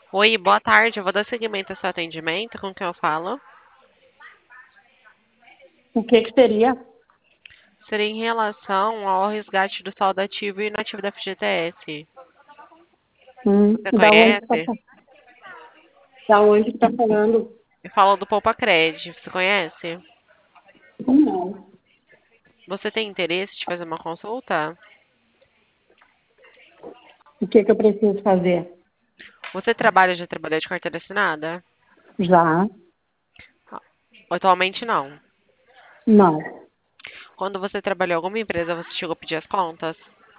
Oi, boa tarde. Eu vou dar seguimento ao seu atendimento. Com quem eu falo? O que que seria? Seria em relação ao resgate do saldo ativo e inativo da FGTS. Você Da onde conhece? da onde que tá falando? Eu falo do Poupa Cred. Você conhece? Não. Você tem interesse de fazer uma consulta? O que que eu preciso fazer? Você já trabalhou de carteira assinada? Já? Atualmente não. Não. Quando você trabalhou em alguma empresa, você chegou a pedir as contas?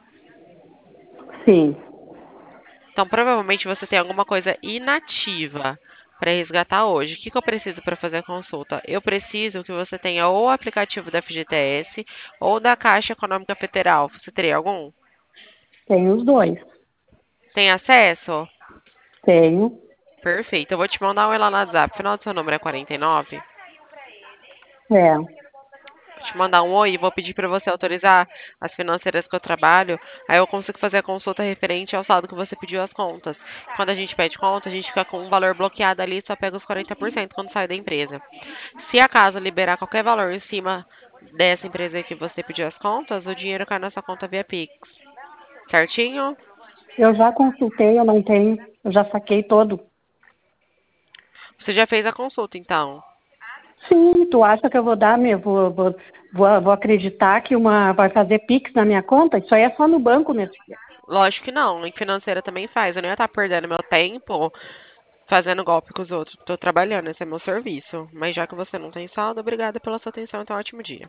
Sim. Então, provavelmente você tem alguma coisa inativa para resgatar hoje. O que que eu preciso para fazer a consulta? Eu preciso que você tenha ou o aplicativo da FGTS ou da Caixa Econômica Federal. Você teria algum? Tem os dois. Tem acesso? Tenho. Perfeito. Eu vou te mandar um lá no WhatsApp. O final do seu número é 49. É. Vou te mandar um oi e vou pedir para você autorizar as financeiras que eu trabalho. Aí eu consigo fazer a consulta referente ao saldo que você pediu as contas. Quando a gente pede conta, a gente fica com um valor bloqueado ali e só pega os 40% quando sai da empresa. Se acaso liberar qualquer valor em cima dessa empresa que você pediu as contas, o dinheiro cai na sua conta via Pix. Certinho? Eu já consultei, eu não tenho. Eu já saquei todo. Você já fez a consulta, então. Sim, tu acha que eu vou dar, vou acreditar que uma vai fazer Pix na minha conta? Isso aí é só no banco, minha filha. Lógico que não. Em financeira também faz. Eu não ia estar perdendo meu tempo fazendo golpe com os outros. Estou trabalhando, esse é meu serviço. Mas já que você não tem saldo, obrigada pela sua atenção e tenha um ótimo dia.